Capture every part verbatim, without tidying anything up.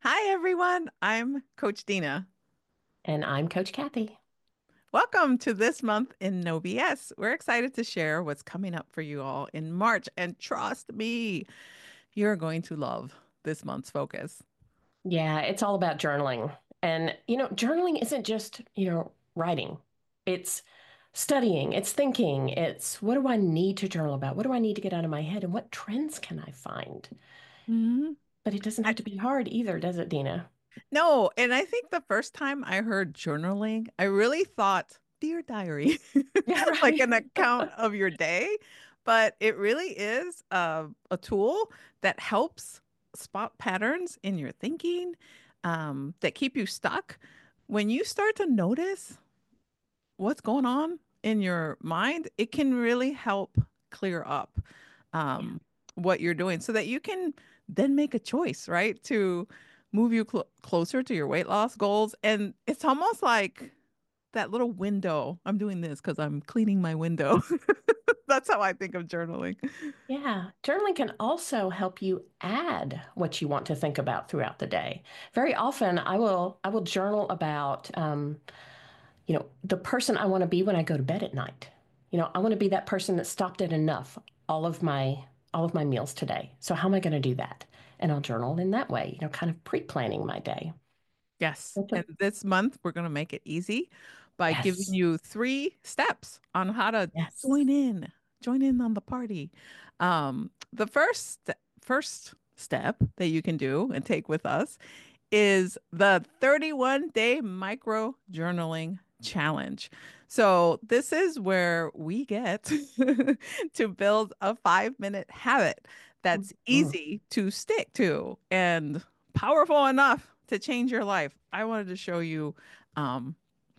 Hi, everyone. I'm Coach Dina. And I'm Coach Kathy. Welcome to this month in No B S. We're excited to share what's coming up for you all in March. And trust me, you're going to love this month's focus. Yeah, it's all about journaling. And, you know, journaling isn't just, you know, writing, it's studying, it's thinking, it's what do I need to journal about? What do I need to get out of my head? And what trends can I find? Mhm. But it doesn't I, have to be hard either, does it, Dina? no, and I think the first time I heard journaling, I really thought, Dear Diary, Yeah, like right. an account of your day. But it really is uh, a tool that helps spot patterns in your thinking um, that keep you stuck. When you start to notice what's going on in your mind, it can really help clear up Yeah. um, what you're doing so that you can then make a choice, right? To move you cl closer to your weight loss goals. And it's almost like that little window. I'm doing this because I'm cleaning my window. That's how I think of journaling. Yeah. Journaling can also help you add what you want to think about throughout the day. Very often I will I will journal about um, you know, the person I want to be when I go to bed at night. You know, I want to be that person that stopped at enough all of my all of my meals today. So how am I going to do that? And I'll journal in that way, you know, kind of pre-planning my day. Yes. That's And a- this month, we're going to make it easy by giving Yes. you three steps on how to Yes. join in, join in on the party. Um, the first first step that you can do and take with us is the thirty-one day micro journaling challenge. So this is where we get to build a five minute habit that's Mhm. easy to stick to and powerful enough to change your life. I wanted to show you um,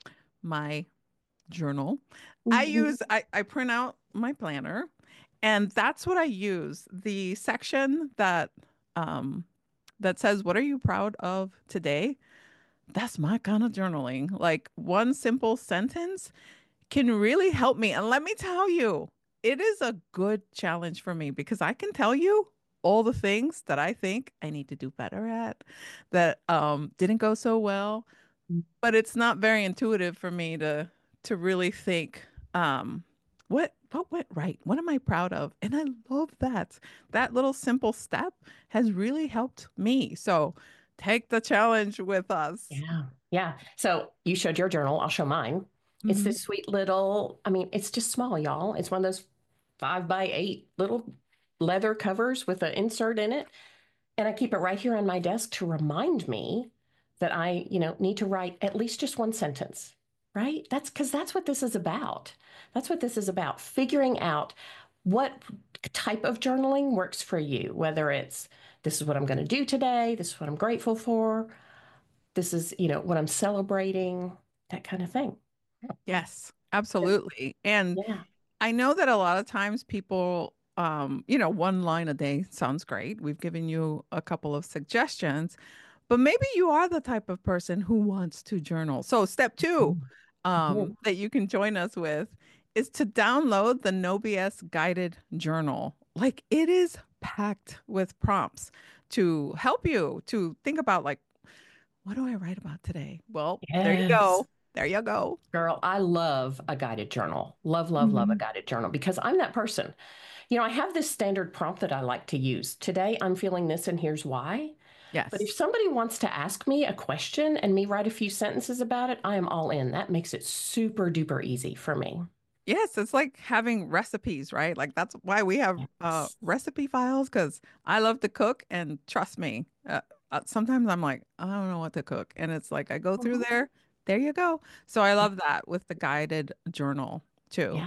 my journal. I Mhm. use, I, I print out my planner, and that's what I use. The section that um, that says, "What are you proud of today?" That's my kind of journaling. Like one simple sentence can really help me. And let me tell you, it is a good challenge for me because I can tell you all the things that I think I need to do better at that um didn't go so well, but it's not very intuitive for me to to really think um what what went right? What am I proud of? And I love that. That little simple step has really helped me. So take the challenge with us. Yeah. Yeah. So you showed your journal. I'll show mine. It's Mhm. this sweet little, I mean, it's just small, y'all. It's one of those five by eight little leather covers with an insert in it. And I keep it right here on my desk to remind me that I, you know, need to write at least just one sentence, right? That's because that's what this is about. That's what this is about. Figuring out what type of journaling works for you, whether it's this is what I'm going to do today, this is what I'm grateful for, this is, you know, what I'm celebrating, that kind of thing. Yes, So, absolutely. And yeah. I know that a lot of times people, um, you know, one line a day sounds great. We've given you a couple of suggestions, but maybe you are the type of person who wants to journal. So step two, Mhm. um, Mhm. that you can join us with is to download the No B S guided journal. Like it is packed with prompts to help you to think about like, what do I write about today? Well, there you Yes. go. There you go. Girl, I love a guided journal. Love, love, love a Mhm. guided journal because I'm that person. You know, I have this standard prompt that I like to use. Today, I'm feeling this, and here's why. But if Yes. somebody wants to ask me a question and me write a few sentences about it, I am all in. That makes it super duper easy for me. Yes, it's like having recipes, right? Like that's why we have uh Yes. recipe files because I love to cook and trust me, uh, uh, sometimes I'm like, I don't know what to cook. And it's like I go through Mhm. there, there you go. So I love that with the guided journal too. Yeah.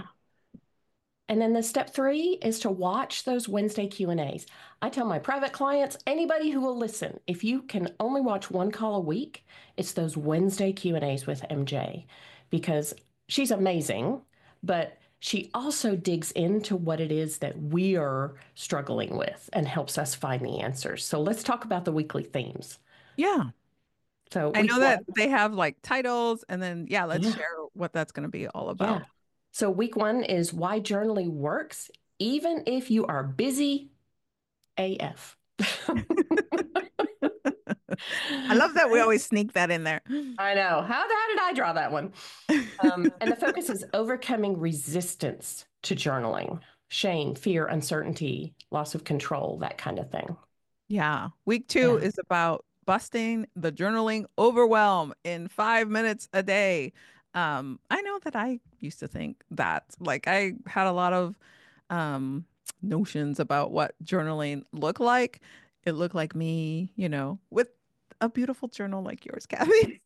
And then the step three is to watch those Wednesday Q and A's. I tell my private clients, anybody who will listen, if you can only watch one call a week, it's those Wednesday Q and A's with M J because she's amazing, but she also digs into what it is that we are struggling with and helps us find the answers. So let's talk about the weekly themes. Yeah. So I know week that one, they have like titles and then yeah, let's yeah, share what that's going to be all yeah. about. So week one is why journaling works, even if you are busy A F. I love that we Right? always sneak that in there. I know. How, how did I draw that one? Um, and the focus is overcoming resistance to journaling, shame, fear, uncertainty, loss of control, that kind of thing. Yeah. Week two Yeah. is about busting the journaling overwhelm in five minutes a day. Um, I know that I used to think that, like, I had a lot of um, notions about what journaling looked like. It looked like me, you know, with a beautiful journal like yours, Kathy,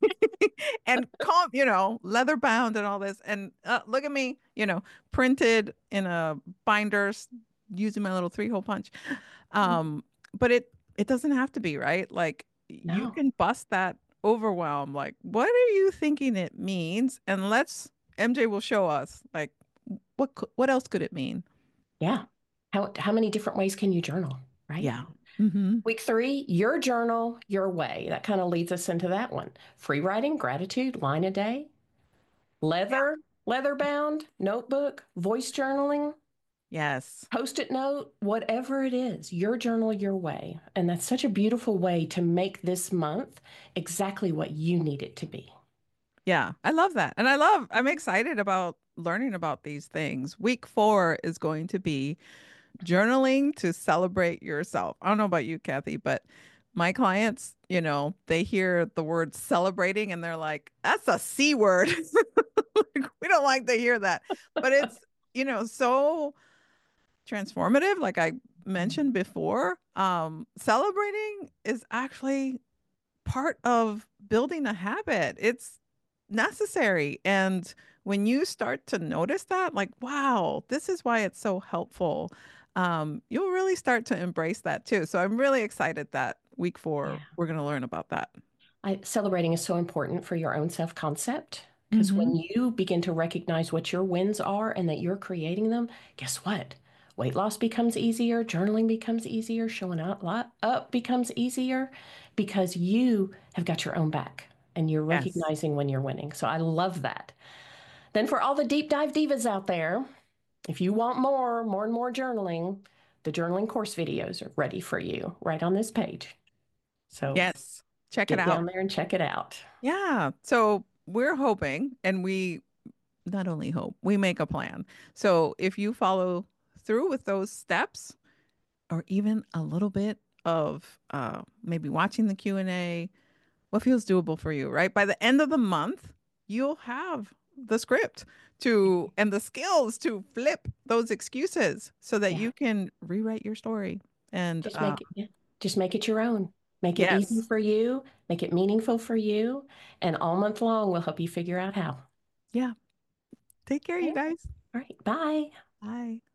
and calm, you know, leather bound and all this. And uh, look at me, you know, printed in a binder s- using my little three hole punch. Um, but it it doesn't have to be, right? Like you No. can bust that overwhelm. Like, what are you thinking it means? And let's M J will show us like what cou- what else could it mean? Yeah. How, how many different ways can you journal, right? Yeah. Mm-hmm. Week three, your journal, your way. That kind of leads us into that one. Free writing, gratitude, line a day, leather, leather bound, notebook, voice journaling, Yes. post it note, whatever it is, your journal, your way. And that's such a beautiful way to make this month exactly what you need it to be. Yeah. I love that. And I love, I'm excited about learning about these things. Week four is going to be journaling to celebrate yourself. I don't know about you, Kathy, but my clients, you know, they hear the word celebrating and they're like, that's a C word. Like, we don't like to hear that. But it's, you know, so transformative. Like I mentioned before, um, celebrating is actually part of building a habit. It's necessary. And when you start to notice that, like, wow, this is why it's so helpful, um, you'll really start to embrace that too. So I'm really excited that week four, Yeah. we're going to learn about that. I, celebrating is so important for your own self concept because when Hmm. you begin to recognize what your wins are and that you're creating them, guess what? Weight loss becomes easier, journaling becomes easier, showing up, up becomes easier because you have got your own back and you're Yes. recognizing when you're winning. So I love that. Then, for all the deep dive divas out there, if you want more, more and more journaling, the journaling course videos are ready for you right on this page. So Yes. Check it get down out. there and check it out. Yeah. So we're hoping, and we not only hope, we make a plan. So if you follow through with those steps, or even a little bit of uh, maybe watching the Q and A, what feels doable for you, right? By the end of the month, you'll have the script to and the skills to flip those excuses so that Yeah. you can rewrite your story. And Just uh, make it, yeah, just make it your own. Make it easy yes, for you, make it meaningful for you, and all month long we'll help you figure out how. yeah, take care, you Okay. guys. All right. Bye. Bye.